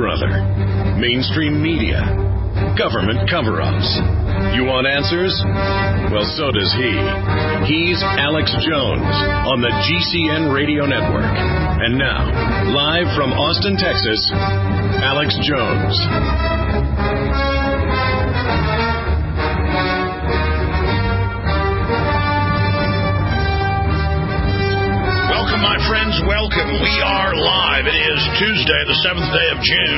Brother, mainstream media, government cover-ups. You want answers? Well, so does he. He's Alex Jones on the GCN Radio Network. And now, live from Austin, Texas, Alex Jones. Welcome, my friends. Welcome. We are live. It is Tuesday, the 7th day of June,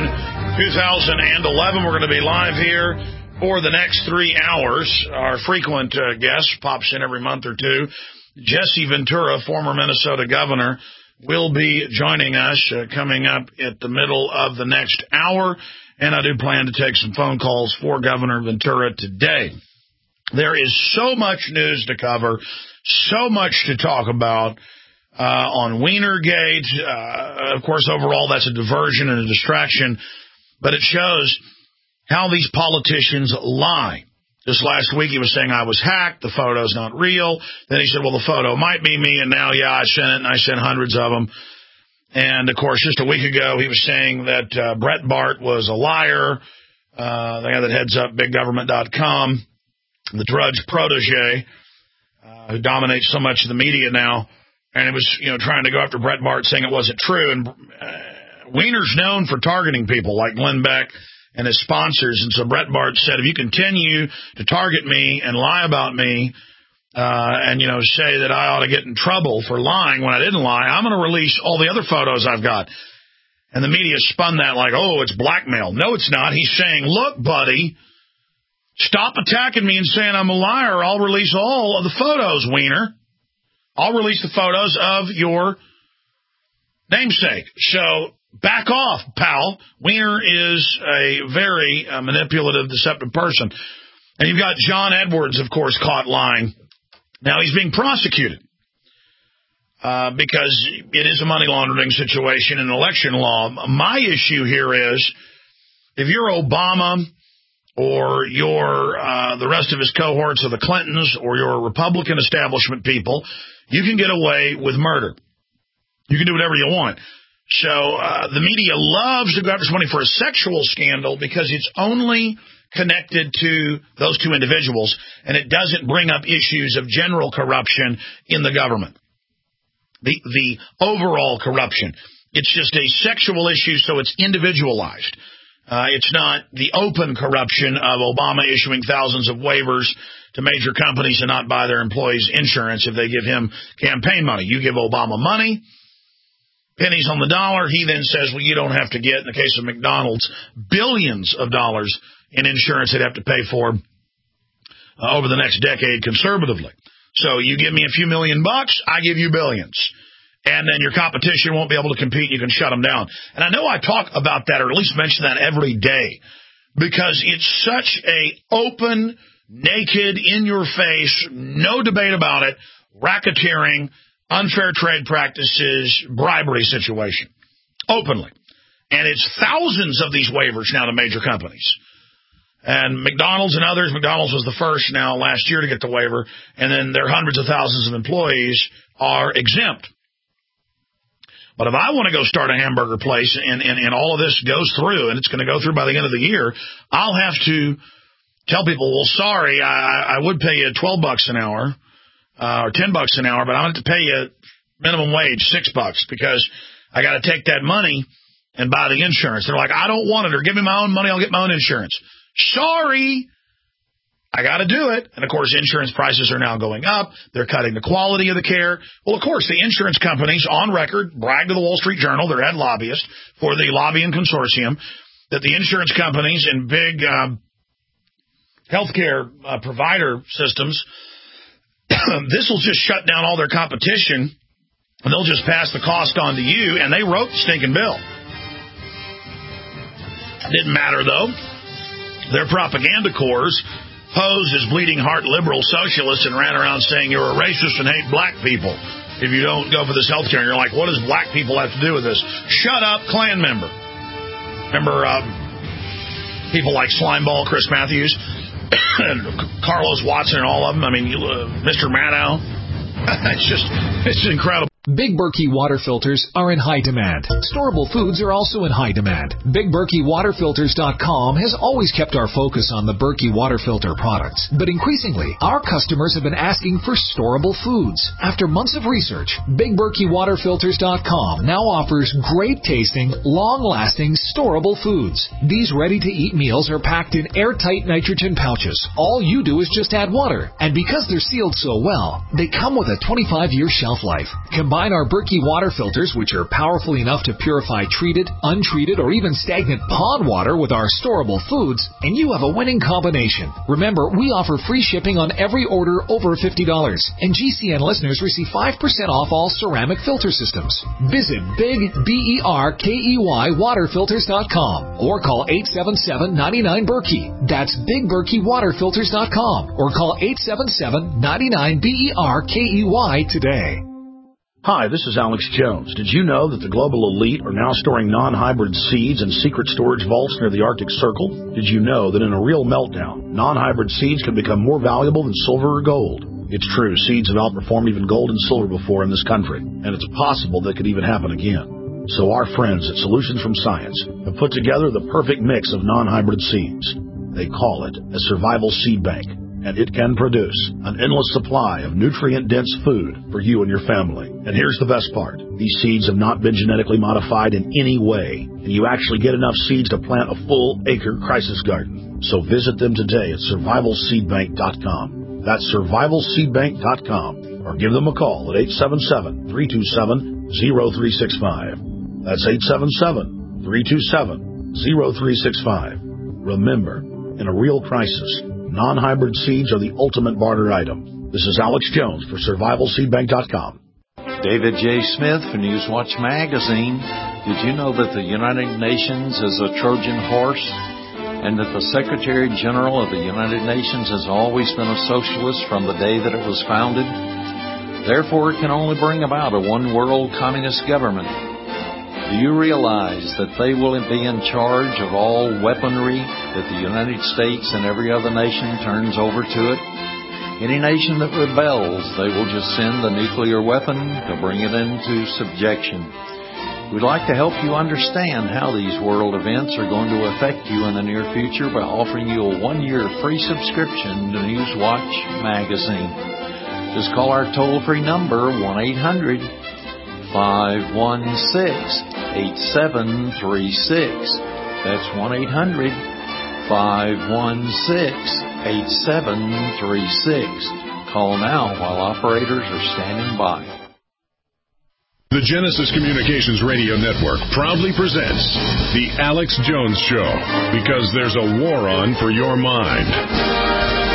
2011. We're going to be live here for the next 3 hours. Our frequent guest pops in every month or two. Jesse Ventura, former Minnesota governor, will be joining us coming up at the middle of the next hour. And I do plan to take some phone calls for Governor Ventura today. There is so much news to cover, so much to talk about. On Wienergate, of course, overall, that's a diversion and a distraction, but it shows how these politicians lie. Just last week, he was saying I was hacked, the photo's not real. Then he said, well, the photo might be me, and now, I sent it, and I sent hundreds of them. And, of course, just a week ago, he was saying that Breitbart was a liar, the guy that heads up BigGovernment.com, the Drudge protege, who dominates so much of the media now. And it was, trying to go after Breitbart, saying it wasn't true. And Wiener's known for targeting people like Glenn Beck and his sponsors. And so Breitbart said, if you continue to target me and lie about me, and, say that I ought to get in trouble for lying when I didn't lie, I'm going to release all the other photos I've got. And the media spun that like, oh, it's blackmail. No, it's not. He's saying, look, buddy, stop attacking me and saying I'm a liar. I'll release all of the photos, Wiener. I'll release the photos of your namesake. So back off, pal. Wiener is a very manipulative, deceptive person. And you've got John Edwards, of course, caught lying. Now he's being prosecuted because it is a money laundering situation in election law. My issue here is if you're Obama or you're the rest of his cohorts of the Clintons or your Republican establishment people, you can get away with murder. You can do whatever you want. So the media loves to go after somebody for a sexual scandal because it's only connected to those two individuals, and it doesn't bring up issues of general corruption in the government. The overall corruption. It's just a sexual issue, so it's individualized. It's not the open corruption of Obama issuing thousands of waivers to major companies to not buy their employees insurance if they give him campaign money. You give Obama money, pennies on the dollar. He then says, well, you don't have to get, in the case of McDonald's, billions of dollars in insurance they'd have to pay for over the next decade conservatively. So you give me a few $1 million, I give you billions. And then your competition won't be able to compete. You can shut them down. And I know I talk about that, or at least mention that every day, because it's such a open, naked, in-your-face, no debate about it, racketeering, unfair trade practices, bribery situation. Openly. And it's thousands of these waivers now to major companies. And McDonald's and others, McDonald's was the first now last year to get the waiver, and then their hundreds of thousands of employees are exempt. But if I want to go start a hamburger place and all of this goes through, and it's going to go through by the end of the year, I'll have to tell people, well, sorry, I would pay you $12 an hour or $10 an hour, but I'm going to have to pay you minimum wage $6 because I got to take that money and buy the insurance. They're like, I don't want it, or give me my own money, I'll get my own insurance. Sorry. I got to do it. And, of course, insurance prices are now going up. They're cutting the quality of the care. Well, of course, the insurance companies on record brag to the Wall Street Journal, their head lobbyist for the lobbying consortium, that the insurance companies and big healthcare provider systems, this will just shut down all their competition, and they'll just pass the cost on to you, and they wrote the stinking bill. Didn't matter, though. Their propaganda corps posed as bleeding heart liberal socialists and ran around saying you're a racist and hate black people if you don't go for this health care. And you're like, what does black people have to do with this? Shut up, Klan member. Remember people like Slimeball, Chris Matthews, and Carlos Watson and all of them? I mean, Mr. Maddow. It's incredible. Big Berkey water filters are in high demand. Storable foods are also in high demand. BigBerkeyWaterFilters.com has always kept our focus on the Berkey water filter products, but increasingly, our customers have been asking for storable foods. After months of research, BigBerkeyWaterFilters.com now offers great-tasting, long-lasting, storable foods. These ready-to-eat meals are packed in airtight nitrogen pouches. All you do is just add water, and because they're sealed so well, they come with a 25-year shelf life. Combine our Berkey water filters, which are powerful enough to purify treated, untreated, or even stagnant pond water with our storable foods, and you have a winning combination. Remember, we offer free shipping on every order over $50, and GCN listeners receive 5% off all ceramic filter systems. Visit BigBerkeyWaterFilters.com or call 877-99-BERKEY. That's BigBerkeyWaterFilters.com or call 877-99-BERKEY today. Hi, this is Alex Jones. Did you know that the global elite are now storing non-hybrid seeds in secret storage vaults near the Arctic Circle? Did you know that in a real meltdown, non-hybrid seeds can become more valuable than silver or gold? It's true, seeds have outperformed even gold and silver before in this country, and it's possible that could even happen again. So our friends at Solutions from Science have put together the perfect mix of non-hybrid seeds. They call it a survival seed bank, and it can produce an endless supply of nutrient-dense food for you and your family. And here's the best part. These seeds have not been genetically modified in any way, and you actually get enough seeds to plant a full-acre crisis garden. So visit them today at survivalseedbank.com. That's survivalseedbank.com, or give them a call at 877-327-0365. That's 877-327-0365. Remember, in a real crisis, non-hybrid seeds are the ultimate barter item. This is Alex Jones for survivalseedbank.com. David J. Smith for Newswatch Magazine. Did you know that the United Nations is a Trojan horse and that the Secretary General of the United Nations has always been a socialist from the day that it was founded? Therefore, it can only bring about a one-world communist government. Do you realize that they will be in charge of all weaponry that the United States and every other nation turns over to it? Any nation that rebels, they will just send the nuclear weapon to bring it into subjection. We'd like to help you understand how these world events are going to affect you in the near future by offering you a 1-year free subscription to Newswatch Magazine. Just call our toll-free number, 1-800-516-8736. That's 1-800-516-8736. Call now while operators are standing by. The Genesis Communications Radio Network proudly presents The Alex Jones Show, because there's a war on for your mind.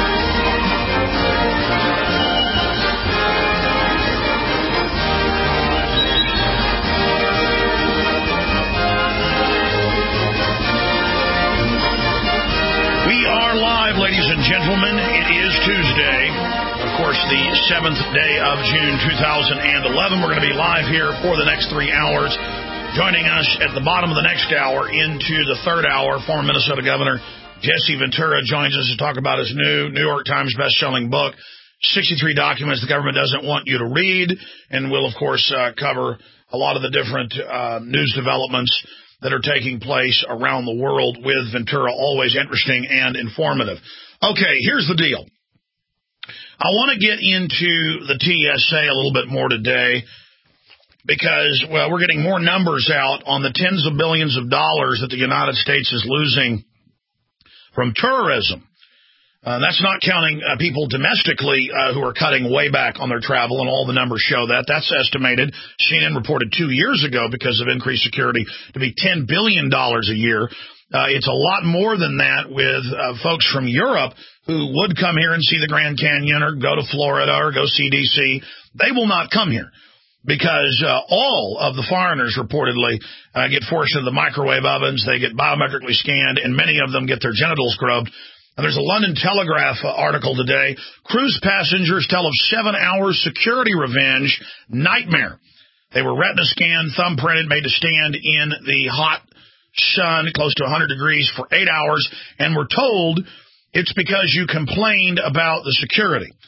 Ladies and gentlemen, it is Tuesday, of course, the 7th day of June 2011. We're going to be live here for the next 3 hours. Joining us at the bottom of the next hour into the third hour, former Minnesota Governor Jesse Ventura joins us to talk about his new New York Times best-selling book, 63 Documents the Government Doesn't Want You to Read, and we'll, of course, cover a lot of the different news developments that are taking place around the world with Ventura, always interesting and informative. Okay, here's the deal. I want to get into the TSA a little bit more today because, well, we're getting more numbers out on the tens of billions of dollars that the United States is losing from tourism. That's not counting people domestically who are cutting way back on their travel, and all the numbers show that. That's estimated, CNN reported 2 years ago, because of increased security, to be $10 billion a year. It's a lot more than that with folks from Europe who would come here and see the Grand Canyon or go to Florida or go see D.C. They will not come here because all of the foreigners reportedly get forced into the microwave ovens. They get biometrically scanned, and many of them get their genitals groped. And there's a London Telegraph article today. Cruise passengers tell of 7 hours security revenge nightmare. They were retina scanned, thumbprinted, made to stand in the hot sun, close to 100 degrees, for 8 hours, and were told it's because you complained about the security.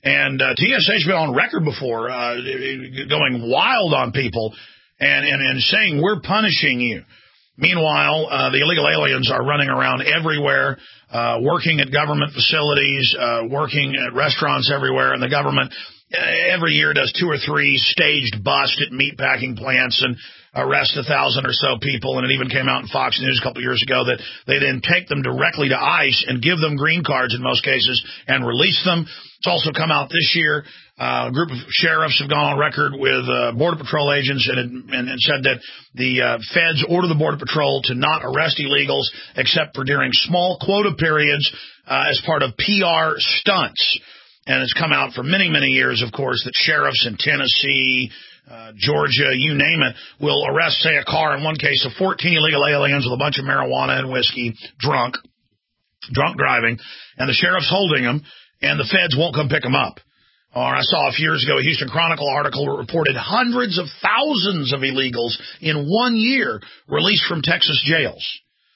And TSA's been on record before going wild on people and saying, we're punishing you. Meanwhile, the illegal aliens are running around everywhere, working at government facilities, working at restaurants everywhere, and the government every year does 2 or 3 staged busts at meatpacking plants and arrest 1,000 or so people. And it even came out in Fox News a couple years ago that they then take them directly to ICE and give them green cards in most cases and release them. It's also come out this year. A group of sheriffs have gone on record with Border Patrol agents and said that the feds order the Border Patrol to not arrest illegals except for during small quota periods as part of PR stunts. And it's come out for many, many years, of course, that sheriffs in Tennessee, Georgia, you name it, will arrest, say, a car, in one case, of 14 illegal aliens with a bunch of marijuana and whiskey, drunk driving, and the sheriff's holding them, and the feds won't come pick them up. Or I saw a few years ago a Houston Chronicle article that reported hundreds of thousands of illegals in 1 year released from Texas jails.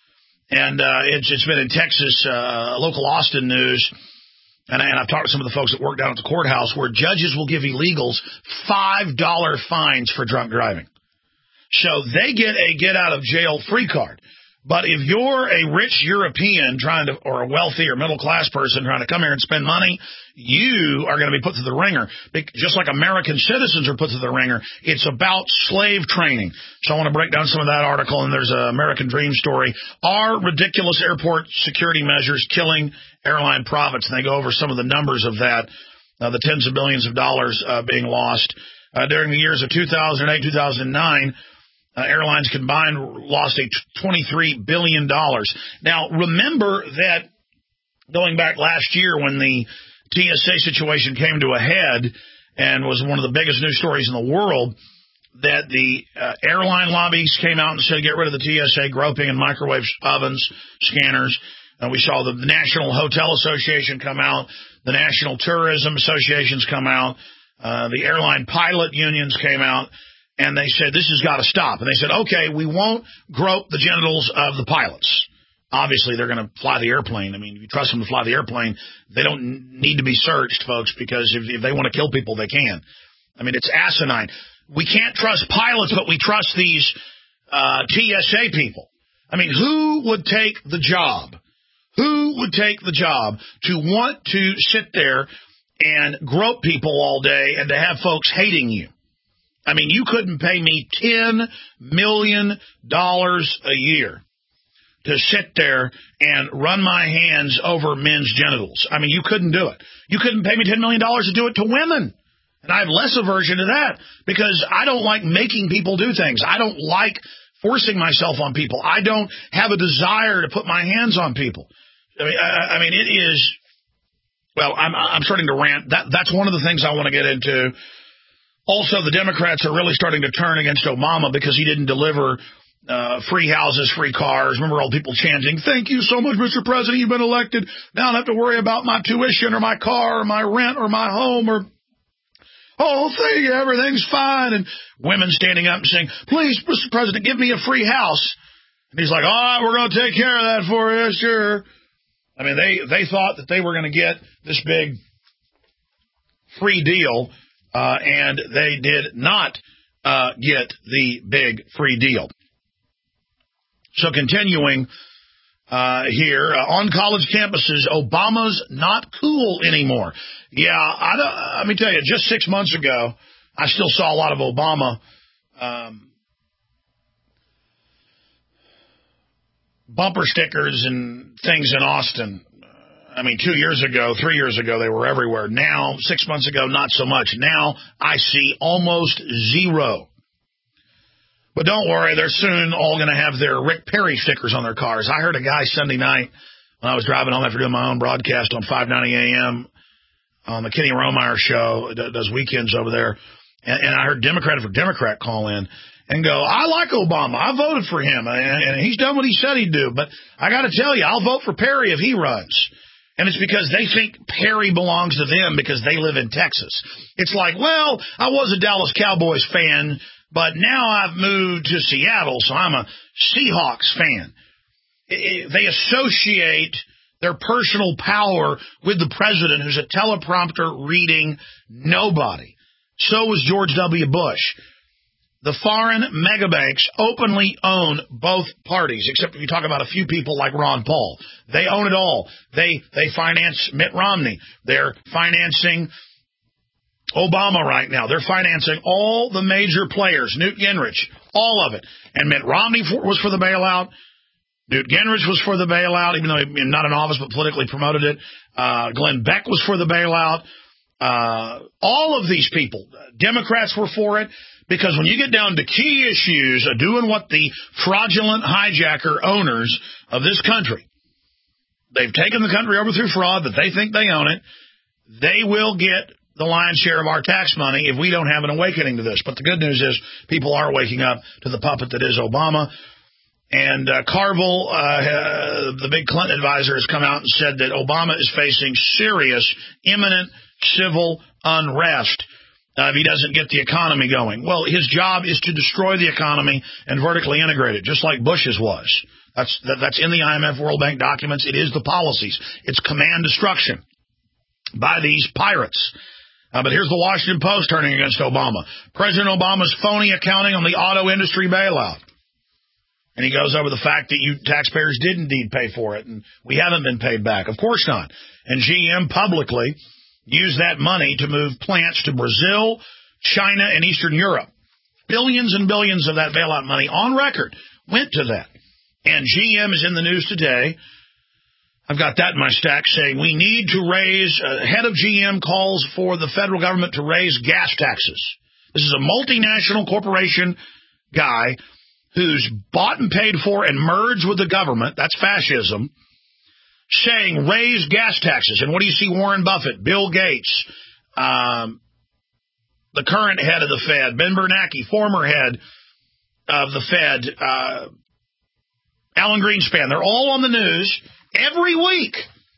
And it's been in Texas, local Austin news. And I've talked to some of the folks that work down at the courthouse where judges will give illegals $5 fines for drunk driving. So they get a get-out-of-jail-free card. But if you're a rich European or a wealthy or middle-class person trying to come here and spend money, you are going to be put through the ringer. Just like American citizens are put through the ringer, it's about slave training. So I want to break down some of that article, and there's an American Dream story. Are ridiculous airport security measures killing airline profits? And they go over some of the numbers of that, the tens of billions of dollars being lost. During the years of 2008, 2009, airlines combined lost $23 billion. Now, remember that going back last year when the TSA situation came to a head and was one of the biggest news stories in the world, that the airline lobbies came out and said, get rid of the TSA groping and microwave ovens, scanners. We saw the National Hotel Association come out, the National Tourism Associations come out, the airline pilot unions came out, and they said, this has got to stop. And they said, okay, we won't grope the genitals of the pilots. Obviously, they're going to fly the airplane. I mean, if you trust them to fly the airplane, they don't need to be searched, folks, because if they want to kill people, they can. I mean, it's asinine. We can't trust pilots, but we trust these TSA people. I mean, who would take the job? Who would take the job to want to sit there and grope people all day and to have folks hating you? I mean, you couldn't pay me $10 million a year to sit there and run my hands over men's genitals. I mean, you couldn't do it. You couldn't pay me $10 million to do it to women. And I have less aversion to that because I don't like making people do things. I don't like forcing myself on people. I don't have a desire to put my hands on people. I mean, it is, well, I'm starting to rant. That's one of the things I want to get into. Also, the Democrats are really starting to turn against Obama because he didn't deliver free houses, free cars. Remember all people chanting, thank you so much, Mr. President, you've been elected. Now I don't have to worry about my tuition or my car or my rent or my home or, oh, thank you, everything's fine. And women standing up and saying, please, Mr. President, give me a free house. And he's like, all right, we're going to take care of that for you, sure. I mean, they thought that they were going to get this big free deal. And they did not get the big free deal. So continuing here, on college campuses, Obama's not cool anymore. Yeah, let me tell you, just 6 months ago, I still saw a lot of Obama bumper stickers and things in Austin. I mean, 2 years ago, 3 years ago, they were everywhere. Now, 6 months ago, not so much. Now, I see almost zero. But don't worry, they're soon all going to have their Rick Perry stickers on their cars. I heard a guy Sunday night when I was driving home after doing my own broadcast on 590 AM on the Kenny Romeyer show, does weekends over there, and I heard Democrat for Democrat call in and go, I like Obama. I voted for him, and he's done what he said he'd do. But I got to tell you, I'll vote for Perry if he runs. And it's because they think Perry belongs to them because they live in Texas. It's like, well, I was a Dallas Cowboys fan, but now I've moved to Seattle, so I'm a Seahawks fan. They associate their personal power with the president, who's a teleprompter reading nobody. So was George W. Bush. The foreign megabanks openly own both parties, except if you talk about a few people like Ron Paul. They own it all. They finance Mitt Romney. They're financing Obama right now. They're financing all the major players, Newt Gingrich, all of it. And Mitt Romney was for the bailout. Newt Gingrich was for the bailout, even though he's not in office but politically promoted it. Glenn Beck was for the bailout. All of these people, Democrats were for it, because when you get down to key issues of doing what the fraudulent hijacker owners of this country, they've taken the country over through fraud, that they think they own it, they will get the lion's share of our tax money if we don't have an awakening to this. But the good news is people are waking up to the puppet that is Obama. And Carville, the big Clinton advisor, has come out and said that Obama is facing serious, imminent civil unrest if he doesn't get the economy going. Well, his job is to destroy the economy and vertically integrate it, just like Bush's was. That's in the IMF World Bank documents. It is the policies. It's command destruction by these pirates. But here's the Washington Post turning against Obama. President Obama's phony accounting on the auto industry bailout. And he goes over the fact that you taxpayers did indeed pay for it, and we haven't been paid back. Of course not. And GM publicly used that money to move plants to Brazil, China, and Eastern Europe. Billions and billions of that bailout money on record went to that. And GM is in the news today. I've got that in my stack, saying we need to raise, head of GM calls for the federal government to raise gas taxes. This is a multinational corporation guy who's bought and paid for and merged with the government, that's fascism, saying raise gas taxes. And what do you see Warren Buffett, Bill Gates, the current head of the Fed, Ben Bernanke, former head of the Fed, Alan Greenspan, they're all on the news every week.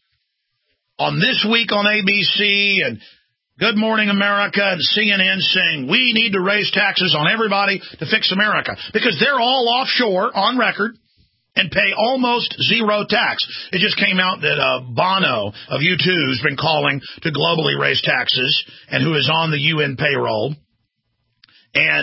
On This Week on ABC and Good Morning America and CNN saying we need to raise taxes on everybody to fix America, because they're all offshore on record and pay almost zero tax. It just came out that Bono of U2 has been calling to globally raise taxes and who is on the UN payroll and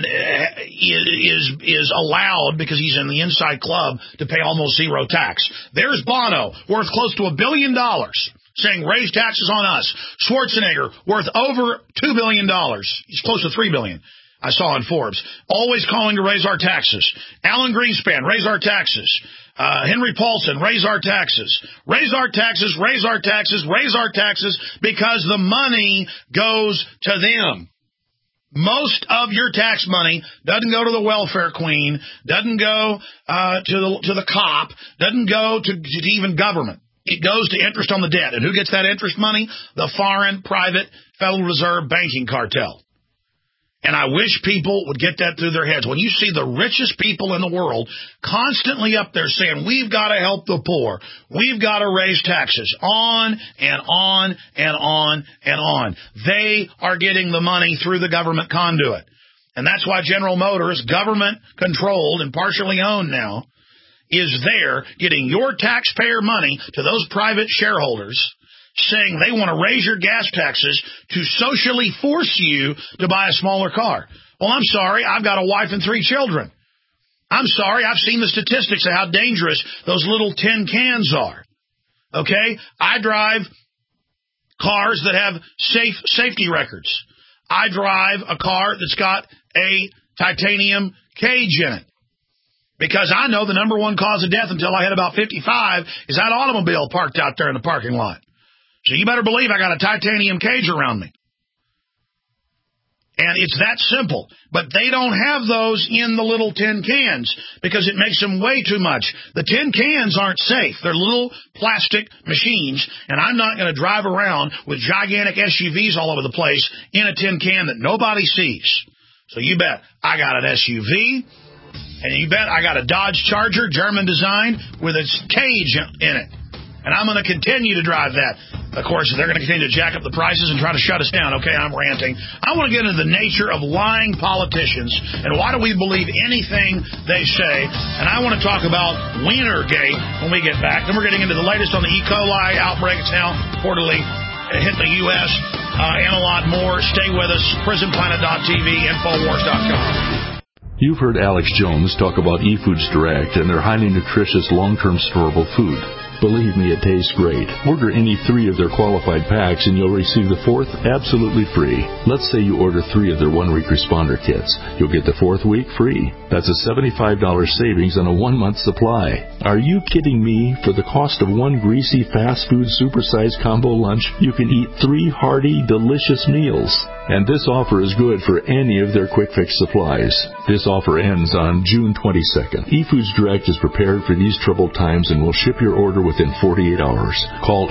is allowed, because he's in the inside club, to pay almost zero tax. There's Bono, worth close to $1 billion, saying raise taxes on us. Schwarzenegger, worth over $2 billion. He's close to $3 billion. I saw on Forbes, always calling to raise our taxes. Alan Greenspan, raise our taxes. Henry Paulson, raise our taxes. Raise our taxes, raise our taxes, raise our taxes, because the money goes to them. Most of your tax money doesn't go to the welfare queen, doesn't go to the cop, doesn't go to even government. It goes to interest on the debt. And who gets that interest money? The foreign private Federal Reserve banking cartel. And I wish people would get that through their heads. When you see the richest people in the world constantly up there saying, we've got to help the poor, we've got to raise taxes, on and on and on and on. They are getting the money through the government conduit. And that's why General Motors, government-controlled and partially owned now, is there getting your taxpayer money to those private shareholders, saying they want to raise your gas taxes to socially force you to buy a smaller car. Well, I'm sorry, I've got a wife and 3 children. I'm sorry, I've seen the statistics of how dangerous those little tin cans are. Okay? I drive cars that have safety records. I drive a car that's got a titanium cage in it, because I know the number one cause of death until I hit about 55 is that automobile parked out there in the parking lot. So you better believe I got a titanium cage around me. And it's that simple. But they don't have those in the little tin cans because it makes them way too much. The tin cans aren't safe. They're little plastic machines, and I'm not going to drive around with gigantic SUVs all over the place in a tin can that nobody sees. So you bet I got an SUV, and you bet I got a Dodge Charger, German design, with its cage in it. And I'm going to continue to drive that. Of course, they're going to continue to jack up the prices and try to shut us down. Okay, I'm ranting. I want to get into the nature of lying politicians and why do we believe anything they say. And I want to talk about Wienergate when we get back. Then we're getting into the latest on the E. coli outbreak. It's now reportedly hit the U.S. And a lot more. Stay with us. PrisonPlanet.tv, Infowars.com. You've heard Alex Jones talk about eFoods Direct and their highly nutritious long-term storable food. Believe me, it tastes great. Order any 3 of their qualified packs and you'll receive the 4th absolutely free. Let's say you order 3 of their 1-week responder kits. You'll get the 4th week free. That's a $75 savings on a 1-month supply. Are you kidding me? For the cost of 1 greasy fast food supersized combo lunch, you can eat 3 hearty, delicious meals. And this offer is good for any of their quick fix supplies. This offer ends on June 22nd. eFoods Direct is prepared for these troubled times and will ship your order within 48 hours. Call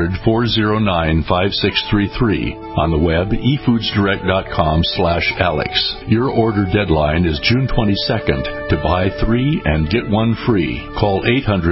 800-409-5633. On the web, efoodsdirect.com/Alex. Your order deadline is June 22nd. To buy 3 and get 1 free, call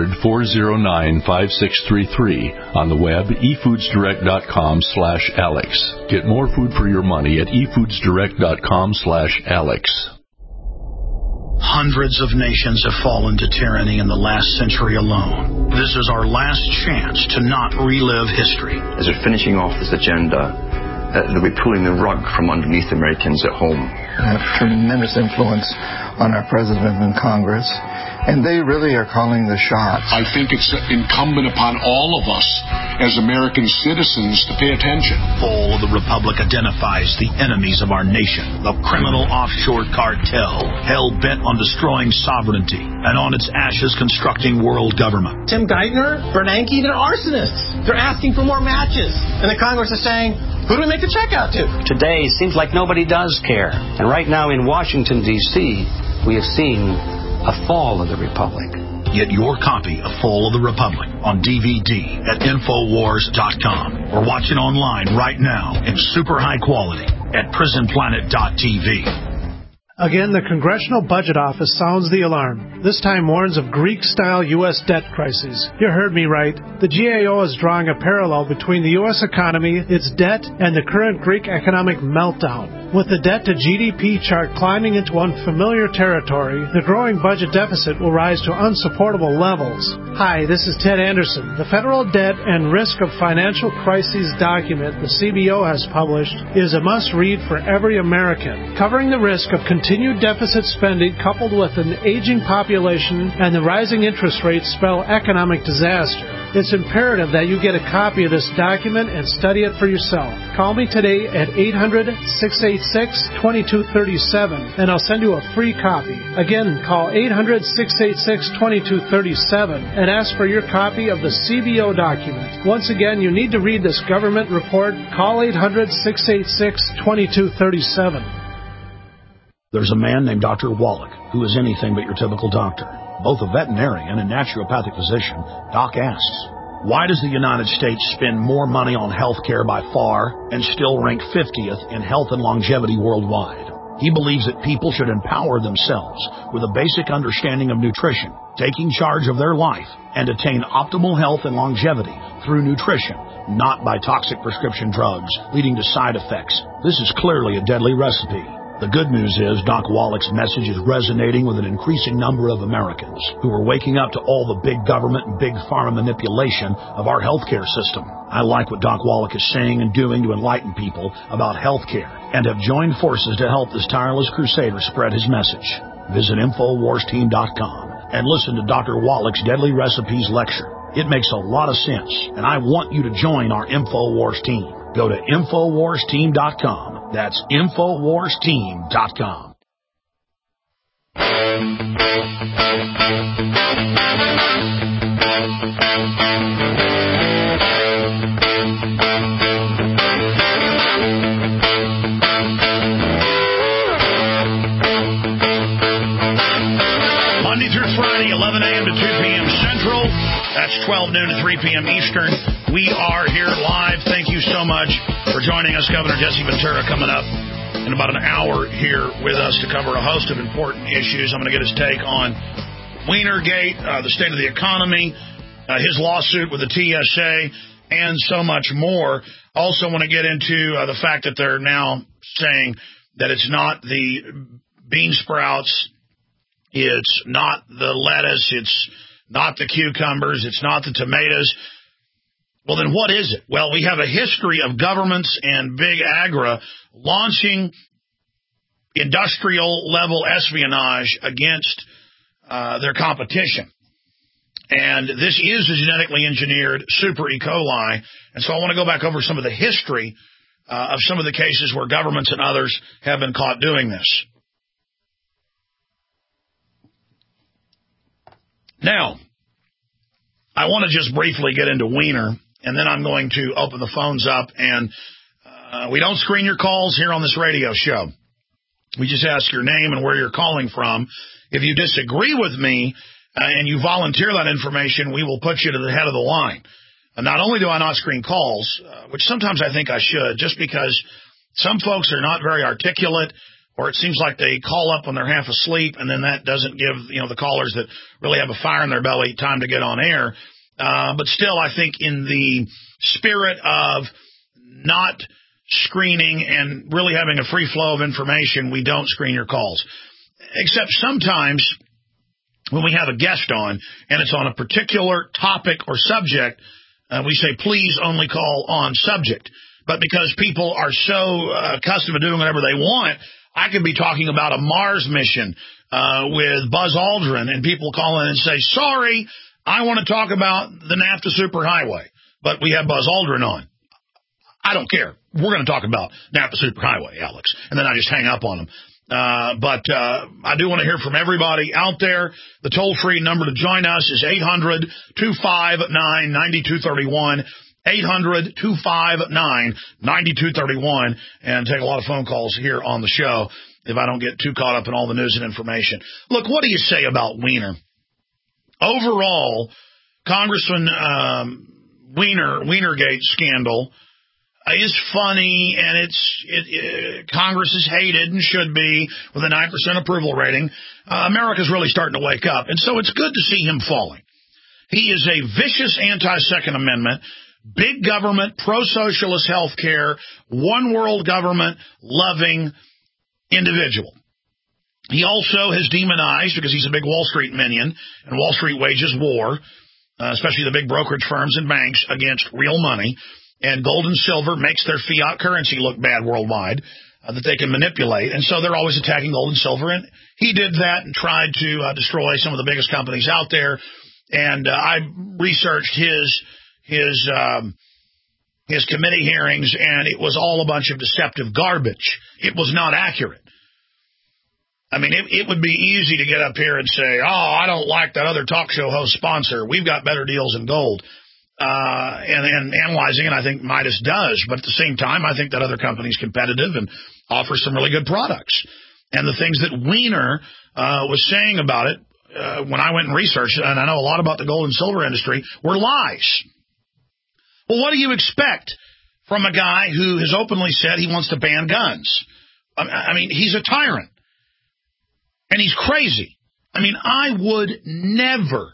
800-409-5633. On the web, efoodsdirect.com/Alex. Get more food for your money at efoodsdirect.com/Alex. Hundreds of nations have fallen to tyranny in the last century alone. This is our last chance to not relive history. As they're finishing off this agenda, they'll be pulling the rug from underneath Americans at home. They have tremendous influence on our president and Congress, and they really are calling the shots. I think it's incumbent upon all of us as American citizens to pay attention. Fall of the Republic identifies the enemies of our nation, the criminal offshore cartel, hell-bent on destroying sovereignty, and on its ashes constructing world government. Tim Geithner, Bernanke, they're arsonists. They're asking for more matches. And the Congress is saying, who do we make the check out to? Today, it seems like nobody does care. And right now in Washington, D.C., we have seen a fall of the Republic. Get your copy of Fall of the Republic on DVD at Infowars.com or watch it online right now in super high quality at PrisonPlanet.tv. Again, the Congressional Budget Office sounds the alarm. This time warns of Greek-style U.S. debt crises. You heard me right. The GAO is drawing a parallel between the U.S. economy, its debt, and the current Greek economic meltdown. With the debt-to-GDP chart climbing into unfamiliar territory, the growing budget deficit will rise to unsupportable levels. Hi, this is Ted Anderson. The Federal Debt and Risk of Financial Crises document the CBO has published is a must-read for every American, covering the risk of continued deficit spending coupled with an aging population and the rising interest rates spell economic disaster. It's imperative that you get a copy of this document and study it for yourself. Call me today at 800-686-2237 and I'll send you a free copy. Again, call 800-686-2237 and ask for your copy of the CBO document. Once again, you need to read this government report. Call 800-686-2237. There's a man named Dr. Wallach who is anything but your typical doctor. Both a veterinarian and naturopathic physician, Doc asks, why does the United States spend more money on health care by far and still rank 50th in health and longevity worldwide? He believes that people should empower themselves with a basic understanding of nutrition, taking charge of their life, and attain optimal health and longevity through nutrition, not by toxic prescription drugs leading to side effects. This is clearly a deadly recipe. The good news is Doc Wallach's message is resonating with an increasing number of Americans who are waking up to all the big government and big pharma manipulation of our healthcare system. I like what Doc Wallach is saying and doing to enlighten people about healthcare and have joined forces to help this tireless crusader spread his message. Visit InfoWarsTeam.com and listen to Dr. Wallach's Deadly Recipes lecture. It makes a lot of sense, and I want you to join our InfoWars team. Go to InfoWarsTeam.com. That's InfoWarsTeam.com. Monday through Friday, 11 a.m. to 2 p.m. Central. That's 12 noon to 3 p.m. Eastern. We are here live. Thank you so much for joining us. Governor Jesse Ventura coming up in about an hour here with us to cover a host of important issues. I'm going to get his take on Wienergate, the state of the economy, his lawsuit with the TSA, and so much more. Also want to get into the fact that they're now saying that it's not the bean sprouts, it's not the lettuce, it's not the cucumbers, it's not the tomatoes. Well, then what is it? Well, we have a history of governments and big agri launching industrial-level espionage against their competition. And this is a genetically engineered super E. coli. And so I want to go back over some of the history of some of the cases where governments and others have been caught doing this. Now, I want to just briefly get into Wiener, and then I'm going to open the phones up. And we don't screen your calls here on this radio show. We just ask your name and where you're calling from. If you disagree with me and you volunteer that information, we will put you to the head of the line. And not only do I not screen calls, which sometimes I think I should, just because some folks are not very articulate, or it seems like they call up when they're half asleep, and then that doesn't give the callers that really have a fire in their belly time to get on air. But still, I think in the spirit of not screening and really having a free flow of information, we don't screen your calls. Except sometimes when we have a guest on and it's on a particular topic or subject, we say, please only call on subject. But because people are so accustomed to doing whatever they want, I could be talking about a Mars mission with Buzz Aldrin, and people call in and say, sorry, I want to talk about the NAFTA Superhighway, but we have Buzz Aldrin on. I don't care. We're going to talk about NAFTA Superhighway, Alex. And then I just hang up on them. But I do want to hear from everybody out there. The toll-free number to join us is 800-259-9231, 800-259-9231, and take a lot of phone calls here on the show if I don't get too caught up in all the news and information. Look, what do you say about Wiener? Overall, Congressman Wienergate scandal is funny, and Congress is hated and should be with a 9% approval rating. America's really starting to wake up, and so it's good to see him falling. He is a vicious anti-Second Amendment, big government, pro-socialist health care, one world government loving individual. He also has demonized, because he's a big Wall Street minion, and Wall Street wages war, especially the big brokerage firms and banks, against real money. And gold and silver makes their fiat currency look bad worldwide, that they can manipulate. And so they're always attacking gold and silver. And he did that and tried to destroy some of the biggest companies out there. And I researched his committee hearings, and it was all a bunch of deceptive garbage. It was not accurate. I mean, it would be easy to get up here and say, I don't like that other talk show host sponsor. We've got better deals in gold. And analyzing it, I think Midas does. But at the same time, I think that other company's competitive and offers some really good products. And the things that Wiener was saying about it when I went and researched it, and I know a lot about the gold and silver industry, were lies. Well, what do you expect from a guy who has openly said he wants to ban guns? I mean, he's a tyrant. And he's crazy. I mean, I would never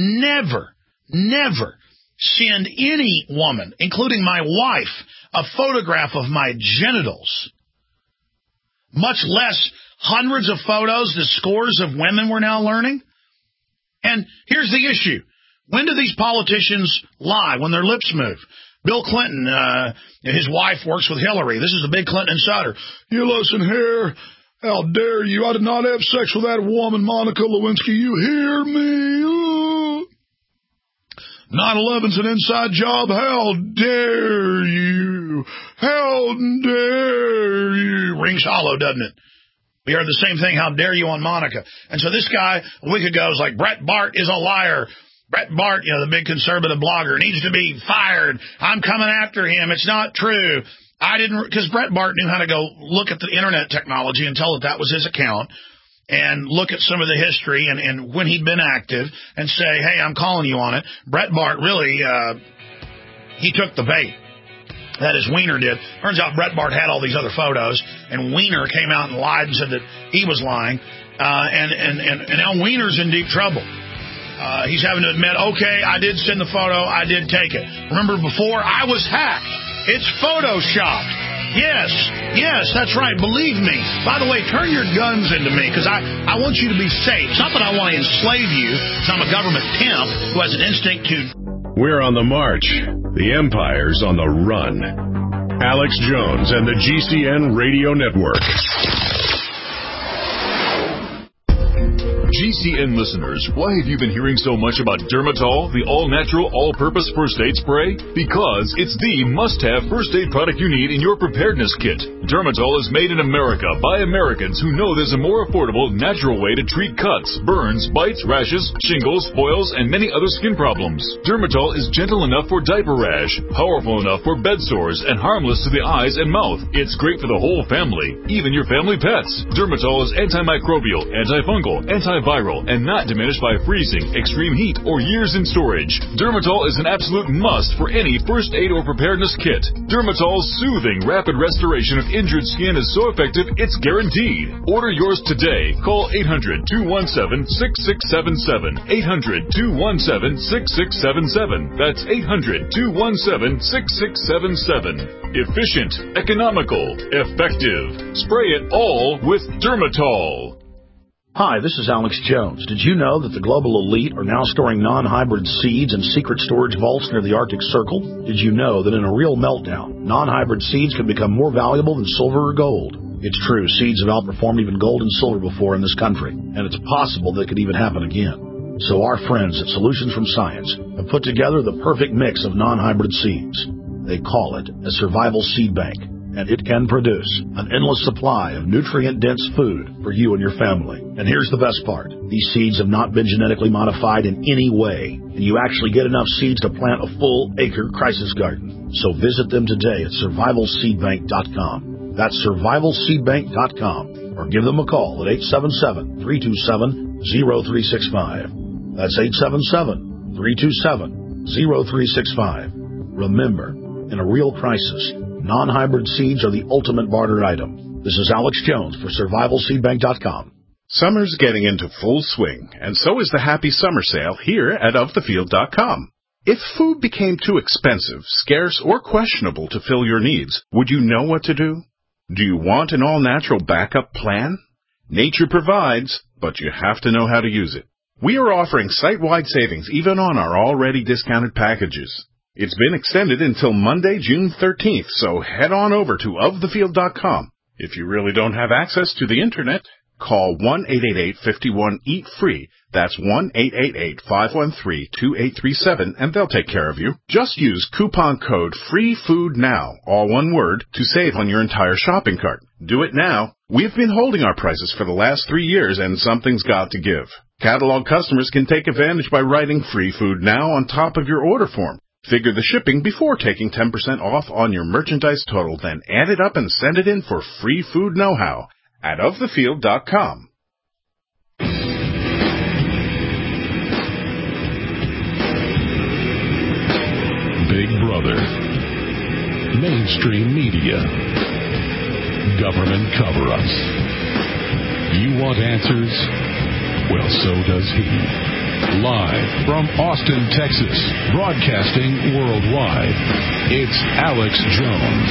send any woman, including my wife, a photograph of my genitals, much less hundreds of photos, the scores of women we're now learning. And here's the issue. When do these politicians lie? When their lips move. Bill Clinton, his wife works with Hillary. This is a big Clinton insider. You listen here. How dare you? I did not have sex with that woman, Monica Lewinsky. You hear me? 9/11's an inside job. How dare you? How dare you? Rings hollow, doesn't it? We heard the same thing. How dare you on Monica? And so this guy a week ago was like, Brett Bart is a liar. Brett Bart, the big conservative blogger, needs to be fired. I'm coming after him. It's not true. Because Brett Bart knew how to go look at the internet technology and tell that was his account and look at some of the history and when he'd been active and say, hey, I'm calling you on it. Brett Bart really, he took the bait. That is, Wiener did. Turns out Brett Bart had all these other photos, and Wiener came out and lied and said that he was lying. And now Wiener's in deep trouble. he's having to admit, okay, I did send the photo, I did take it. Remember before, I was hacked. It's photoshopped. Yes, that's right. Believe me. By the way, turn your guns into me, because I want you to be safe. It's not that I want to enslave you, because I'm a government pimp who has an instinct to... We're on the march. The empire's on the run. Alex Jones and the GCN Radio Network. GCN listeners, why have you been hearing so much about Dermatol, the all-natural, all-purpose first aid spray? Because it's the must-have first aid product you need in your preparedness kit. Dermatol is made in America by Americans who know there's a more affordable, natural way to treat cuts, burns, bites, rashes, shingles, boils, and many other skin problems. Dermatol is gentle enough for diaper rash, powerful enough for bed sores, and harmless to the eyes and mouth. It's great for the whole family, even your family pets. Dermatol is antimicrobial, antifungal, antiviral, and not diminished by freezing, extreme heat, or years in storage. Dermatol is an absolute must for any first aid or preparedness kit. Dermatol's soothing, rapid restoration of injured skin is so effective, it's guaranteed. Order yours today. Call 800-217-6677. 800-217-6677. That's 800-217-6677. Efficient, economical, effective. Spray it all with Dermatol. Hi, this is Alex Jones. Did you know that the global elite are now storing non-hybrid seeds in secret storage vaults near the Arctic Circle? Did you know that in a real meltdown, non-hybrid seeds can become more valuable than silver or gold? It's true, seeds have outperformed even gold and silver before in this country, and it's possible that it could even happen again. So our friends at Solutions from Science have put together the perfect mix of non-hybrid seeds. They call it a survival seed bank, and it can produce an endless supply of nutrient-dense food for you and your family. And here's the best part. These seeds have not been genetically modified in any way, and you actually get enough seeds to plant a full-acre crisis garden. So visit them today at survivalseedbank.com. That's survivalseedbank.com, or give them a call at 877-327-0365. That's 877-327-0365. Remember, in a real crisis, non-hybrid seeds are the ultimate barter item. This is Alex Jones for survivalseedbank.com. Summer's getting into full swing, and so is the Happy Summer Sale here at ofthefield.com. If food became too expensive, scarce, or questionable to fill your needs, would you know what to do? Do you want an all-natural backup plan? Nature provides, but you have to know how to use it. We are offering site-wide savings even on our already discounted packages. It's been extended until Monday, June 13th, so head on over to ofthefield.com. If you really don't have access to the Internet, call 1-888-51-EAT-FREE. That's 1-888-513-2837, and they'll take care of you. Just use coupon code FREEFOODNOW, all one word, to save on your entire shopping cart. Do it now. We've been holding our prices for the last 3 years, and something's got to give. Catalog customers can take advantage by writing Free Food Now on top of your order form. Figure the shipping before taking 10% off on your merchandise total, then add it up and send it in for free food know-how at ofthefield.com. Big Brother, mainstream media, government cover-ups. You want answers? Well, so does he. Live from Austin, Texas, broadcasting worldwide, it's Alex Jones.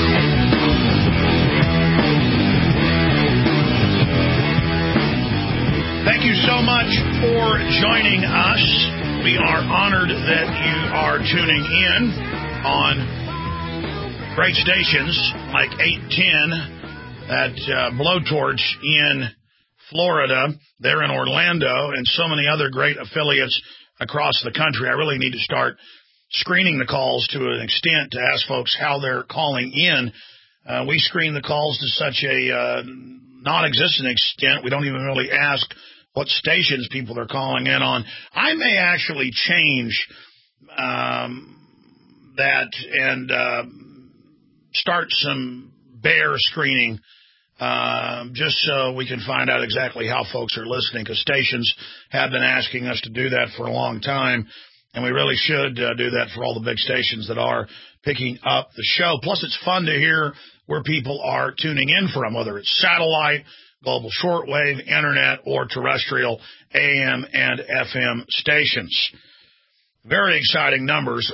Thank you so much for joining us. We are honored that you are tuning in on great stations like 810 at Blowtorch in Florida, they're in Orlando, and so many other great affiliates across the country. I really need to start screening the calls to an extent to ask folks how they're calling in. We screen the calls to such a non-existent extent, we don't even really ask what stations people are calling in on. I may actually change that and start some bear screening just so we can find out exactly how folks are listening, because stations have been asking us to do that for a long time, and we really should do that for all the big stations that are picking up the show. Plus, it's fun to hear where people are tuning in from, whether it's satellite, global shortwave, internet, or terrestrial AM and FM stations. Very exciting numbers.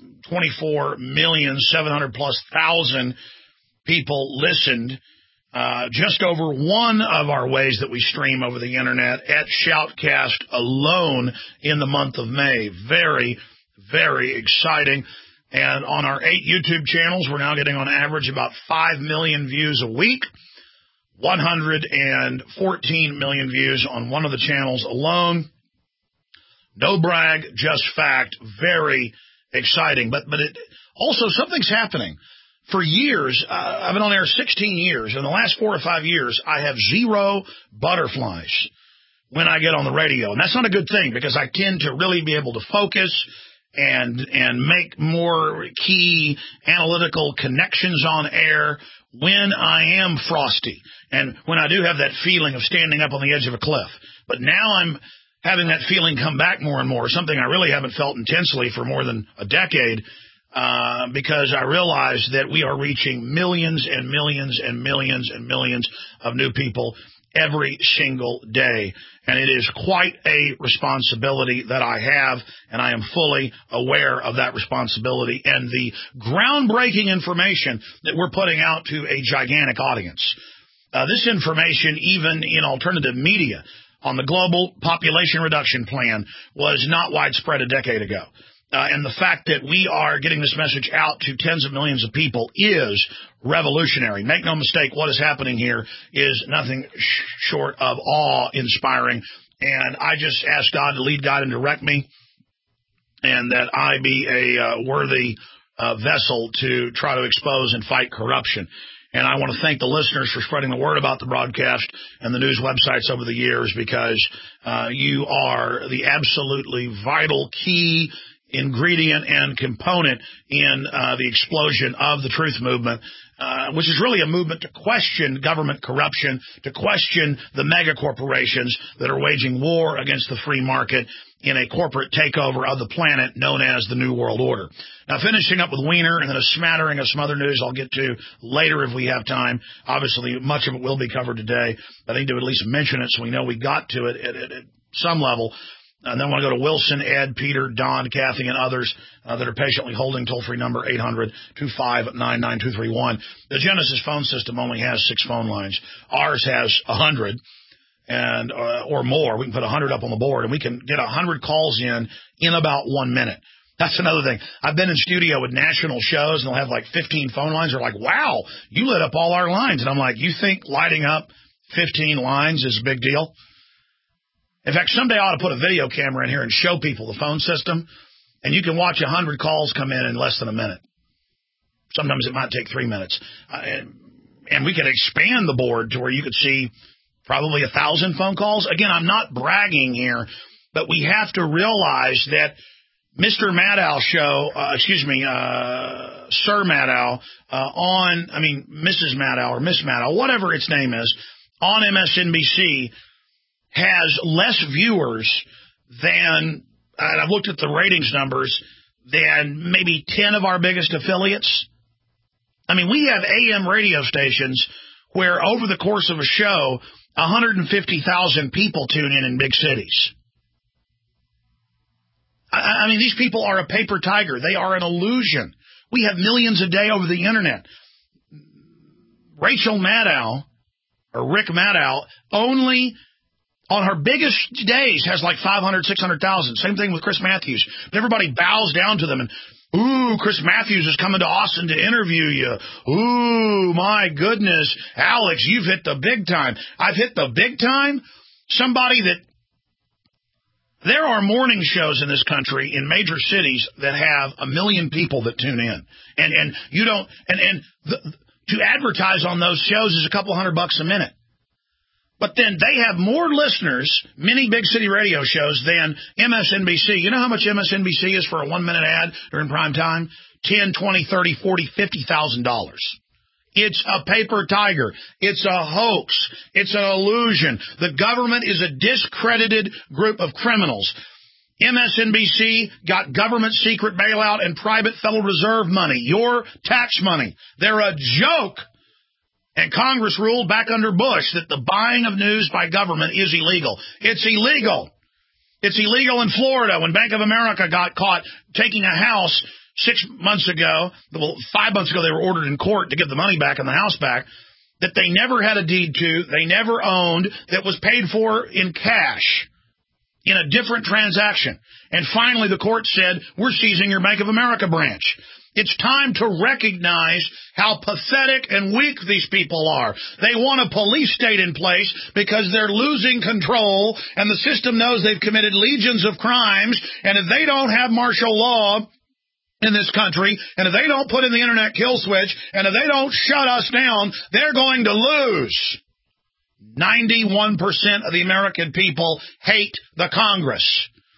24,700,000+ people listened. Just over one of our ways that we stream over the internet at Shoutcast alone in the month of May. Very, very exciting. And on our 8 YouTube channels, we're now getting on average about 5 million views a week. 114 million views on one of the channels alone. No brag, just fact. Very exciting. But it also, something's happening. For years, I've been on air 16 years. In the last 4 or 5 years, I have 0 butterflies when I get on the radio. And that's not a good thing, because I tend to really be able to focus and make more key analytical connections on air when I am frosty and when I do have that feeling of standing up on the edge of a cliff. But now I'm having that feeling come back more and more, something I really haven't felt intensely for more than a decade, because I realize that we are reaching millions and millions and millions and millions of new people every single day. And it is quite a responsibility that I have, and I am fully aware of that responsibility and the groundbreaking information that we're putting out to a gigantic audience. This information, even in alternative media, on the global population reduction plan, was not widespread a decade ago. And the fact that we are getting this message out to tens of millions of people is revolutionary. Make no mistake, what is happening here is nothing short of awe-inspiring. And I just ask God to lead, guide, and direct me, and that I be a worthy vessel to try to expose and fight corruption. And I want to thank the listeners for spreading the word about the broadcast and the news websites over the years, because you are the absolutely vital key ingredient and component in the explosion of the truth movement, which is really a movement to question government corruption, to question the mega corporations that are waging war against the free market in a corporate takeover of the planet known as the New World Order. Now, finishing up with Wiener and then a smattering of some other news I'll get to later if we have time. Obviously, much of it will be covered today. I need to at least mention it so we know we got to it at some level. And then I want to go to Wilson, Ed, Peter, Don, Kathy, and others that are patiently holding toll-free number 800-259-9231. The Genesis phone system only has 6 phone lines. Ours has 100 and or more. We can put 100 up on the board, and we can get 100 calls in about 1 minute. That's another thing. I've been in studio with national shows, and they'll have like 15 phone lines. They're like, wow, you lit up all our lines. And I'm like, you think lighting up 15 lines is a big deal? In fact, someday I ought to put a video camera in here and show people the phone system, and you can watch 100 calls come in less than a minute. Sometimes it might take 3 minutes. And we could expand the board to where you could see probably 1,000 phone calls. Again, I'm not bragging here, but we have to realize that Mr. Maddow show, Sir Maddow, Mrs. Maddow or Miss Maddow, whatever its name is, on MSNBC, has less viewers than, and I've looked at the ratings numbers, than maybe 10 of our biggest affiliates. I mean, we have AM radio stations where over the course of a show, 150,000 people tune in big cities. I mean, these people are a paper tiger. They are an illusion. We have millions a day over the internet. Rachel Maddow, or Rick Maddow, only on her biggest days has like 500, 600,000. Same thing with Chris Matthews. But everybody bows down to them and, ooh, Chris Matthews is coming to Austin to interview you. Ooh, my goodness, Alex, you've hit the big time. I've hit the big time? Somebody that, there are morning shows in this country in major cities that have 1 million people that tune in. And you don't, to advertise on those shows is a couple $100 a minute. But then they have more listeners, many big city radio shows, than MSNBC. You know how much MSNBC is for a 1-minute ad during prime time? $10, $20, $30, $40, $50,000. It's a paper tiger. It's a hoax. It's an illusion. The government is a discredited group of criminals. MSNBC got government secret bailout and private Federal Reserve money, your tax money. They're a joke And Congress ruled back under Bush that the buying of news by government is illegal. It's illegal. It's illegal in Florida when Bank of America got caught taking a house 6 months ago. Well, 5 months ago, they were ordered in court to give the money back and the house back that they never had a deed to, they never owned, that was paid for in cash in a different transaction. And finally, the court said, we're seizing your Bank of America branch. It's time to recognize how pathetic and weak these people are. They want a police state in place because they're losing control, and the system knows they've committed legions of crimes, and if they don't have martial law in this country, and if they don't put in the internet kill switch, and if they don't shut us down, they're going to lose. 91% of the American people hate the Congress.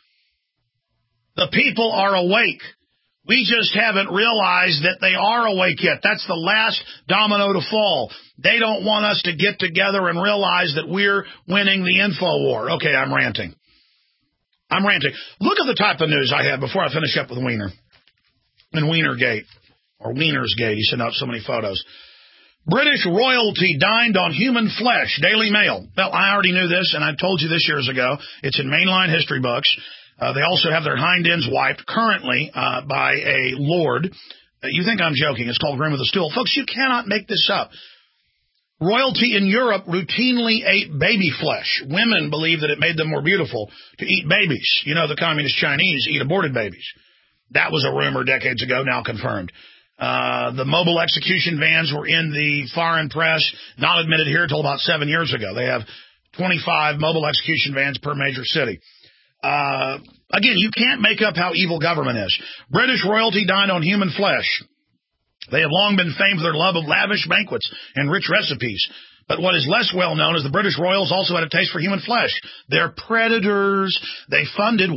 The people are awake. We just haven't realized that they are awake yet. That's the last domino to fall. They don't want us to get together and realize that we're winning the info war. Okay, I'm ranting. Look at the type of news I have before I finish up with Weiner. And Weinergate, or Weinersgate, he sent out so many photos. British royalty dined on human flesh, Daily Mail. Well, I already knew this, and I told you this years ago. It's in mainline history books. They also have their hind ends wiped currently by a lord. You think I'm joking. It's called Grim with a Stool. Folks, you cannot make this up. Royalty in Europe routinely ate baby flesh. Women believe that it made them more beautiful to eat babies. You know, the communist Chinese eat aborted babies. That was a rumor decades ago, now confirmed. The mobile execution vans were in the foreign press, not admitted here until about 7 years ago. They have 25 mobile execution vans per major city. Again, you can't make up how evil government is. British royalty dined on human flesh. They have long been famed for their love of lavish banquets and rich recipes. But what is less well known is the British royals also had a taste for human flesh. They're predators. They funded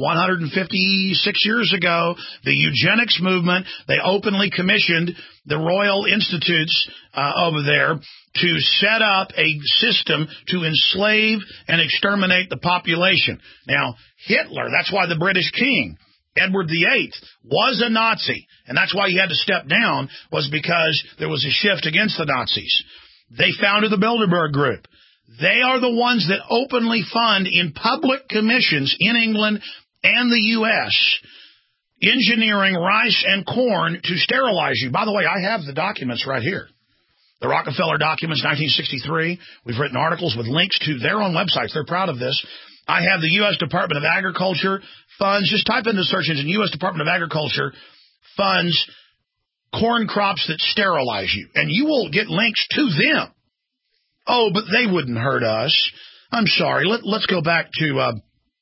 156 years ago the eugenics movement. They openly commissioned the Royal Institutes over there to set up a system to enslave and exterminate the population. Now, Hitler, that's why the British king, Edward VIII, was a Nazi. And that's why he had to step down, was because there was a shift against the Nazis. They founded the Bilderberg Group. They are the ones that openly fund in public commissions in England and the U.S. engineering rice and corn to sterilize you. By the way, I have the documents right here. The Rockefeller documents, 1963. We've written articles with links to their own websites. They're proud of this. I have the U.S. Department of Agriculture funds. Just type into the search engine, U.S. Department of Agriculture funds corn crops that sterilize you, and you will get links to them. Oh, but they wouldn't hurt us. I'm sorry. Let's go back to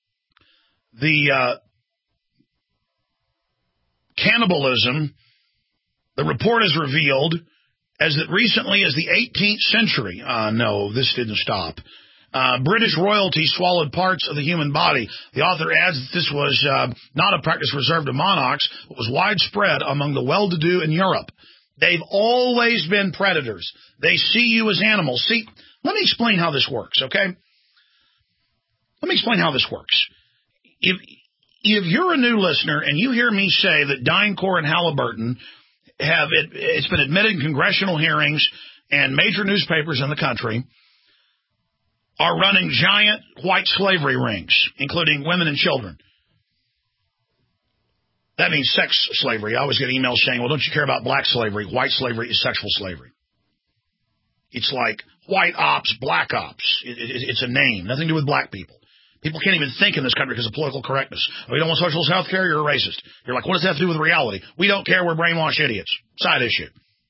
the cannibalism. The report has revealed as that recently as the 18th century, no, this didn't stop, British royalty swallowed parts of the human body. The author adds that this was not a practice reserved to monarchs, but was widespread among the well-to-do in Europe. They've always been predators. They see you as animals. See, let me explain how this works, okay? Let me explain how this works. If you're a new listener and you hear me say that DynCorp and Halliburton it's been admitted in congressional hearings and major newspapers in the country, are running giant white slavery rings, including women and children. That means sex slavery. I always get emails saying, well, don't you care about black slavery? White slavery is sexual slavery. It's like white ops, black ops. It's a name, nothing to do with black people. People can't even think in this country because of political correctness. Oh, you don't want socialist health care? You're a racist. You're like, what does that have to do with reality? We don't care. We're brainwashed idiots. Side issue.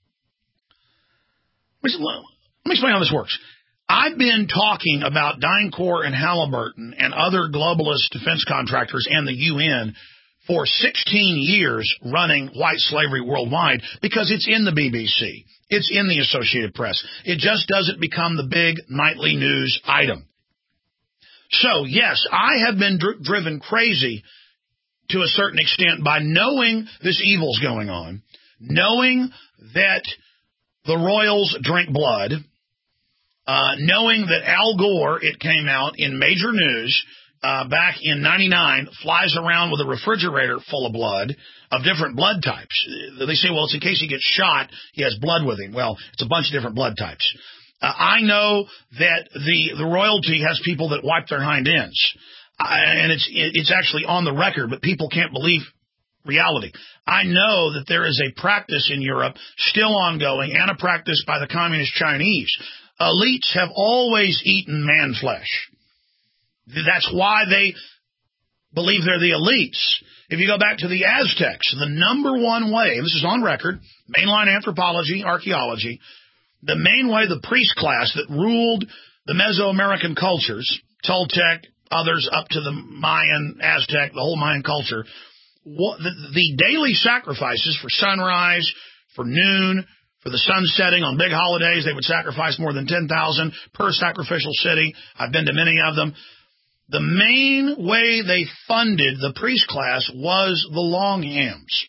Let me explain how this works. I've been talking about DynCorp and Halliburton and other globalist defense contractors and the UN for 16 years running white slavery worldwide because it's in the BBC. It's in the Associated Press. It just doesn't become the big nightly news item. So, yes, I have been driven crazy to a certain extent by knowing this evil's going on, knowing that the royals drink blood, knowing that Al Gore, it came out in major news back in 99, flies around with a refrigerator full of blood of different blood types. They say, well, it's in case he gets shot, he has blood with him. Well, it's a bunch of different blood types. I know that the royalty has people that wipe their hind ends. And it's actually on the record, but people can't believe reality. I know that there is a practice in Europe still ongoing and a practice by the communist Chinese. Elites have always eaten man flesh. That's why they believe they're the elites. If you go back to the Aztecs, the number one way, and this is on record, mainline anthropology, archaeology, the main way the priest class that ruled the Mesoamerican cultures, Toltec, others up to the Mayan, Aztec, the whole Mayan culture, the daily sacrifices for sunrise, for noon, for the sun setting on big holidays, they would sacrifice more than 10,000 per sacrificial city. I've been to many of them. The main way they funded the priest class was the longhams.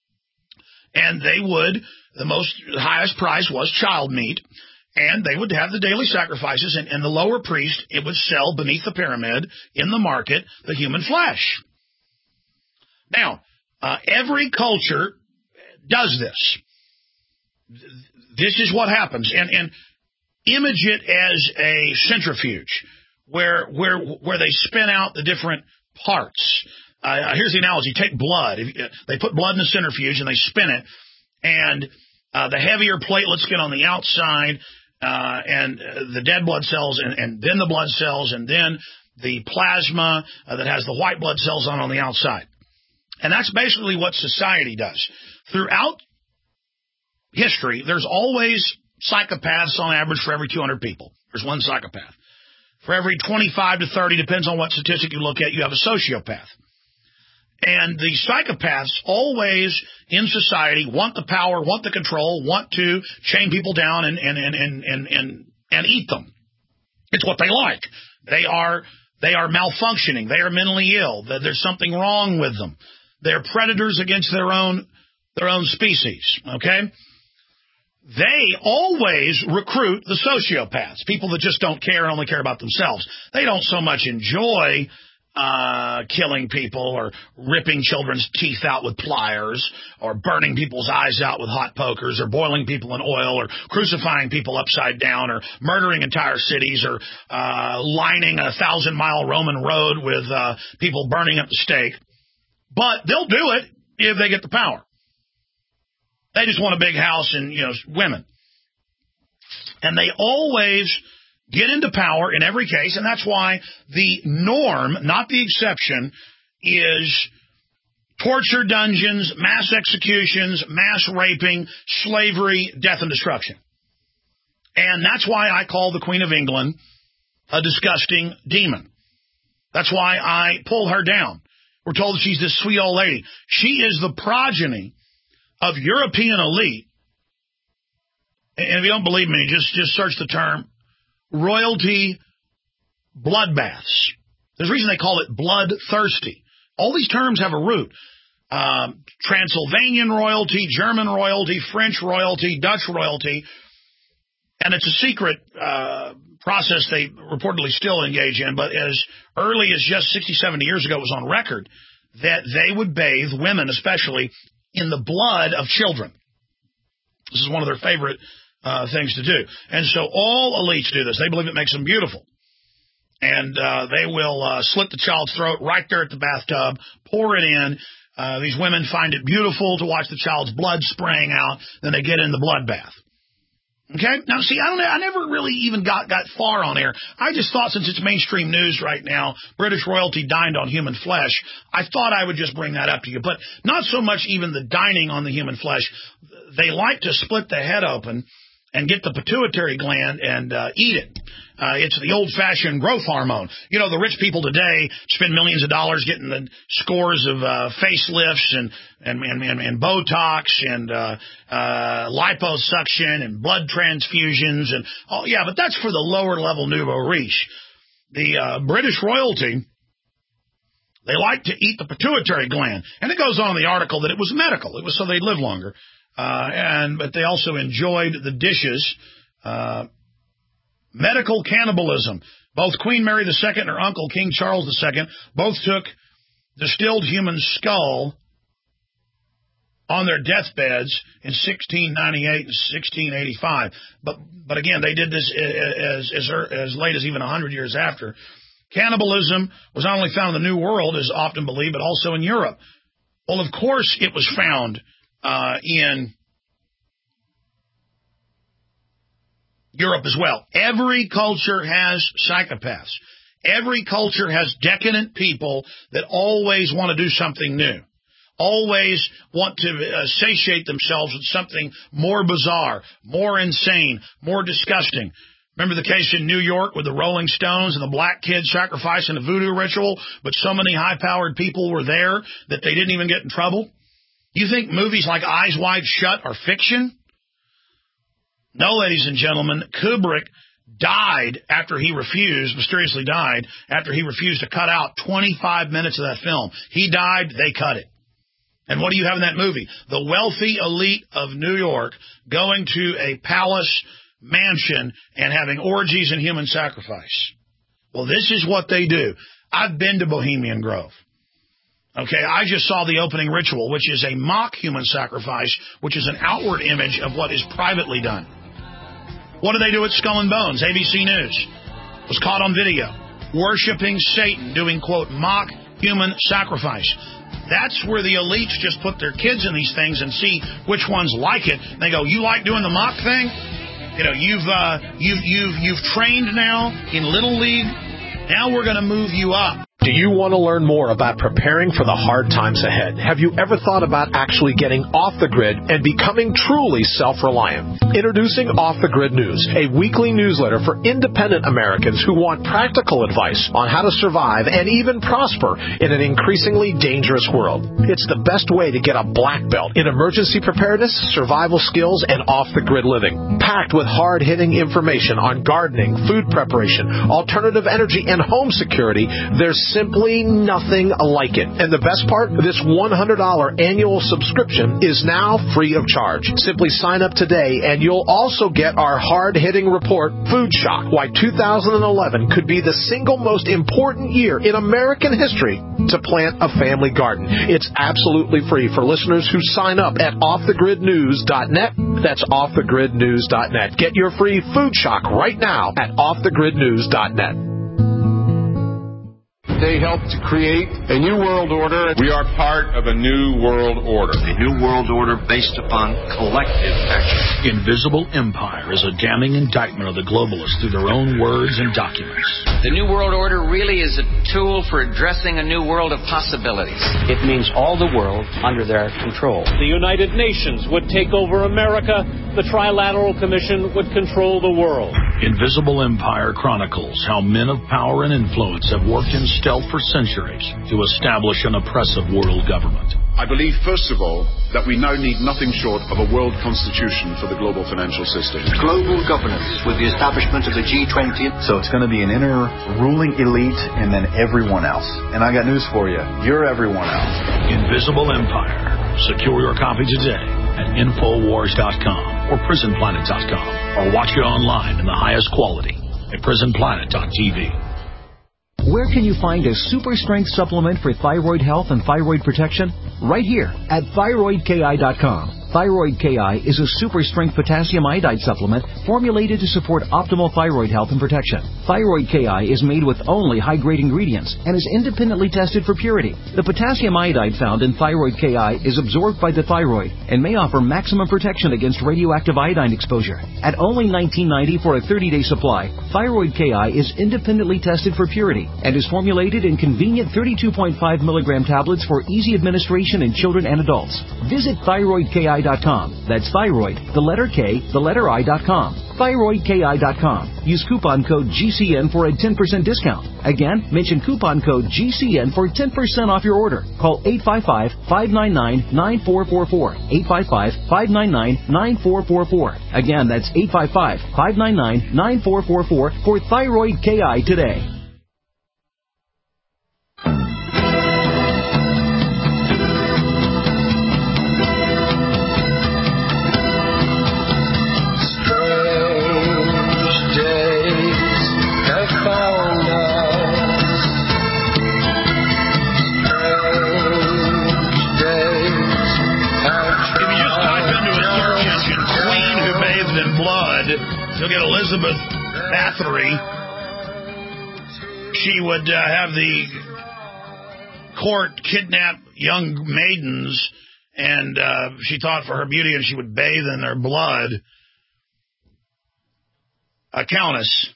And they would, the highest price was child meat. And they would have the daily sacrifices, and the lower priest, it would sell beneath the pyramid in the market the human flesh. Now, every culture does this. This is what happens. And image it as a centrifuge where they spin out the different parts. Here's the analogy. Take blood. They put blood in a centrifuge and they spin it, and the heavier platelets get on the outside, and the dead blood cells, and then the blood cells, and then the plasma that has the white blood cells on the outside. And that's basically what society does. Throughout history, there's always psychopaths on average for every 200 people. There's one psychopath. For every 25 to 30, depends on what statistic you look at, you have a sociopath. And the psychopaths always in society want the power, want the control, want to chain people down and eat them. It's what they like. They are malfunctioning. They are mentally ill. There's something wrong with them. They're predators against their own species. Okay? They always recruit the sociopaths, people that just don't care and only care about themselves. They don't so much enjoy killing people or ripping children's teeth out with pliers or burning people's eyes out with hot pokers or boiling people in oil or crucifying people upside down or murdering entire cities or lining a 1,000-mile Roman road with people burning at the stake. But they'll do it if they get the power. They just want a big house and, women. And they always get into power in every case, and that's why the norm, not the exception, is torture dungeons, mass executions, mass raping, slavery, death, and destruction. And that's why I call the Queen of England a disgusting demon. That's why I pull her down. We're told that she's this sweet old lady. She is the progeny of European elite. And if you don't believe me, just search the term royalty bloodbaths. There's a reason they call it bloodthirsty. All these terms have a root. Transylvanian royalty, German royalty, French royalty, Dutch royalty. And it's a secret process they reportedly still engage in, but as early as just 60, 70 years ago, it was on record that they would bathe, women especially, in the blood of children. This is one of their favorite things to do. And so all elites do this. They believe it makes them beautiful. And they will slit the child's throat right there at the bathtub, pour it in. These women find it beautiful to watch the child's blood spraying out. Then they get in the blood bath. Okay? Now, see, I never really even got far on air. I just thought, since it's mainstream news right now, British royalty dined on human flesh, I thought I would just bring that up to you. But not so much even the dining on the human flesh. They like to split the head open and get the pituitary gland and eat it. It's the old-fashioned growth hormone. The rich people today spend millions of dollars getting the scores of facelifts and Botox and liposuction and blood transfusions. But that's for the lower-level nouveau riche. The British royalty, they like to eat the pituitary gland. And it goes on in the article that it was medical. It was so they'd live longer. But they also enjoyed the dishes. Medical cannibalism. Both Queen Mary II and her uncle, King Charles II, both took distilled human skull on their deathbeds in 1698 and 1685. But again, they did this as late as even 100 years after. Cannibalism was not only found in the New World, as often believed, but also in Europe. Well, of course, it was found in Europe as well. Every culture has psychopaths. Every culture has decadent people that always want to do something new, always want to satiate themselves with something more bizarre, more insane, more disgusting. Remember the case in New York with the Rolling Stones and the black kids sacrificing a voodoo ritual, but so many high-powered people were there that they didn't even get in trouble? You think movies like Eyes Wide Shut are fiction? No, ladies and gentlemen, Kubrick mysteriously died after he refused to cut out 25 minutes of that film. He died, they cut it. And what do you have in that movie? The wealthy elite of New York going to a palace mansion and having orgies and human sacrifice. Well, this is what they do. I've been to Bohemian Grove. Okay, I just saw the opening ritual, which is a mock human sacrifice, which is an outward image of what is privately done. What do they do at Skull and Bones? ABC News was caught on video worshiping Satan, doing, quote, mock human sacrifice. That's where the elites just put their kids in these things and see which ones like it. And they go, you like doing the mock thing? You know, you've trained now in Little League. Now we're going to move you up. Do you want to learn more about preparing for the hard times ahead? Have you ever thought about actually getting off the grid and becoming truly self-reliant? Introducing Off the Grid News, a weekly newsletter for independent Americans who want practical advice on how to survive and even prosper in an increasingly dangerous world. It's the best way to get a black belt in emergency preparedness, survival skills, and off-the-grid living. Packed with hard-hitting information on gardening, food preparation, alternative energy, and home security, there's simply nothing like it. And the best part, this $100 annual subscription is now free of charge. Simply sign up today and you'll also get our hard-hitting report, Food Shock, Why 2011 Could Be the Single Most Important Year in American History to Plant a Family Garden. It's absolutely free for listeners who sign up at offthegridnews.net. That's offthegridnews.net. Get your free Food Shock right now at offthegridnews.net. They helped to create a new world order. We are part of a new world order. A new world order based upon collective action. Invisible Empire is a damning indictment of the globalists through their own words and documents. The new world order really is a tool for addressing a new world of possibilities. It means all the world under their control. The United Nations would take over America. The Trilateral Commission would control the world. Invisible Empire chronicles how men of power and influence have worked in stealth for centuries to establish an oppressive world government. I believe, first of all, that we now need nothing short of a world constitution for the global financial system. Global governance with the establishment of the G20. So it's going to be an inner ruling elite and then everyone else. And I got news for you. You're everyone else. Invisible Empire. Secure your copy today at Infowars.com or PrisonPlanet.com, or watch it online in the highest quality at PrisonPlanet.tv. Where can you find a super strength supplement for thyroid health and thyroid protection? Right here at ThyroidKI.com. Thyroid KI is a super strength potassium iodide supplement formulated to support optimal thyroid health and protection. Thyroid KI is made with only high-grade ingredients and is independently tested for purity. The potassium iodide found in Thyroid KI is absorbed by the thyroid and may offer maximum protection against radioactive iodine exposure. At only $19.90 for a 30-day supply, Thyroid KI is independently tested for purity and is formulated in convenient 32.5 milligram tablets for easy administration in children and adults. Visit ThyroidKI.com. That's thyroid, the letter K, the letter I.com. ThyroidKI.com. Use coupon code GCN for a 10% discount. Again, mention coupon code GCN for 10% off your order. Call 855-599-9444. 855-599-9444. Again, that's 855-599-9444 for Thyroid KI today. Elizabeth Bathory, she would have the court kidnap young maidens, and she thought for her beauty, and she would bathe in their blood. A countess.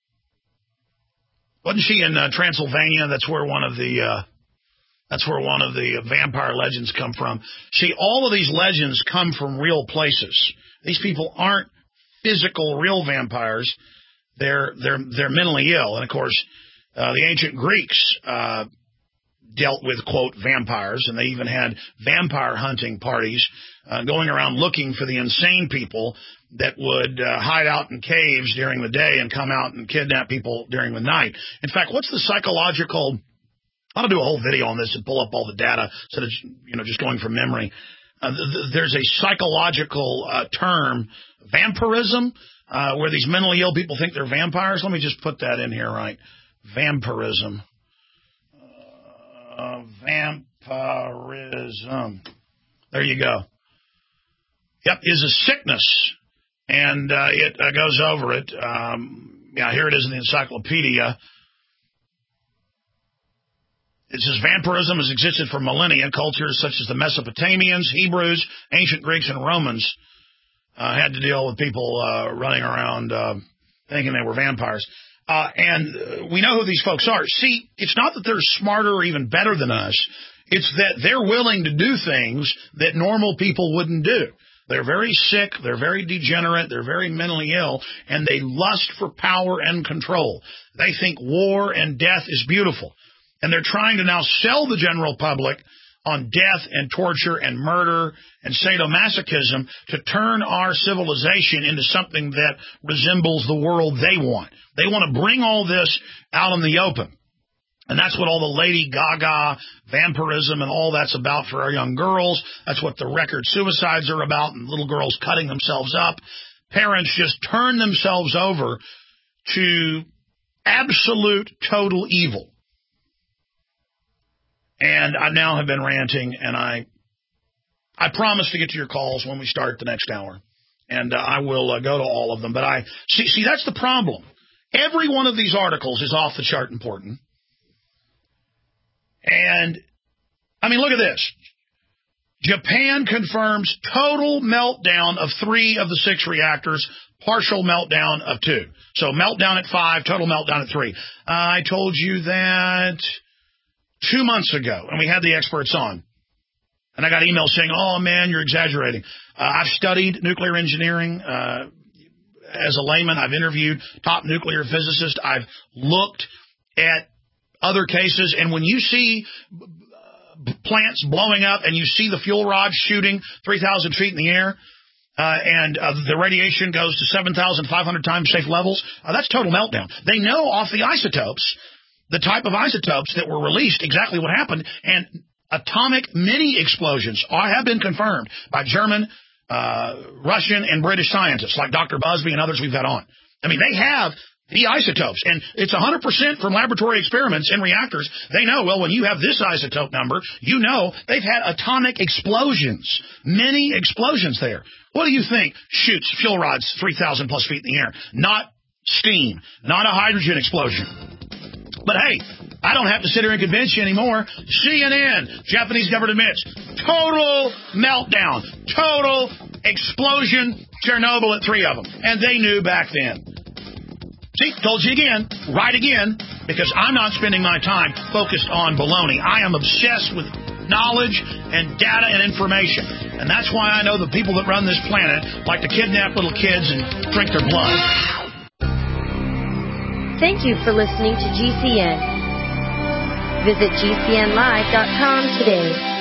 Wasn't she in Transylvania? That's where one of the vampire legends come from. See, all of these legends come from real places. These people aren't physical, real vampires. They're mentally ill. And of course, the ancient Greeks dealt with, quote, vampires, and they even had vampire hunting parties going around looking for the insane people that would hide out in caves during the day and come out and kidnap people during the night. In fact, what's the psychological... I'll do a whole video on this and pull up all the data instead of just going from memory. There's a psychological term, vampirism, where these mentally ill people think they're vampires. Let me just put that in here, right? Vampirism. Vampirism. There you go. Yep, is a sickness, and it goes over it. Here it is in the encyclopedia. It says vampirism has existed for millennia. Cultures such as the Mesopotamians, Hebrews, ancient Greeks, and Romans had to deal with people running around thinking they were vampires. And we know who these folks are. See, it's not that they're smarter or even better than us. It's that they're willing to do things that normal people wouldn't do. They're very sick, they're very degenerate, they're very mentally ill, and they lust for power and control. They think war and death is beautiful. And they're trying to now sell the general public on death and torture and murder and sadomasochism to turn our civilization into something that resembles the world they want. They want to bring all this out in the open. And that's what all the Lady Gaga vampirism and all that's about for our young girls. That's what the record suicides are about, and little girls cutting themselves up. Parents just turn themselves over to absolute total evil. And I now have been ranting, and I promise to get to your calls when we start the next hour. And I will go to all of them. But see, that's the problem. Every one of these articles is off the chart important. And, I mean, look at this. Japan confirms total meltdown of 3 of the 6 reactors, partial meltdown of 2. So meltdown at 5, total meltdown at 3. I told you that 2 months ago, and we had the experts on. And I got emails saying, oh, man, you're exaggerating. I've studied nuclear engineering as a layman. I've interviewed top nuclear physicists. I've looked at other cases, and when you see plants blowing up and you see the fuel rods shooting 3,000 feet in the air, and the radiation goes to 7,500 times safe levels, that's total meltdown. They know off the isotopes, the type of isotopes that were released, exactly what happened, and atomic mini-explosions have been confirmed by German, Russian, and British scientists like Dr. Busby and others we've had on. I mean, they have the isotopes, and it's 100% from laboratory experiments in reactors. They know, well, when you have this isotope number, you know they've had atomic explosions, many explosions there. What do you think shoots fuel rods 3,000 plus feet in the air? Not steam, not a hydrogen explosion. But hey, I don't have to sit here and convince you anymore. CNN, Japanese government admits, total meltdown, total explosion, Chernobyl at 3 of them. And they knew back then. See, told you again, right again, because I'm not spending my time focused on baloney. I am obsessed with knowledge and data and information. And that's why I know the people that run this planet like to kidnap little kids and drink their blood. Thank you for listening to GCN. Visit GCNlive.com today.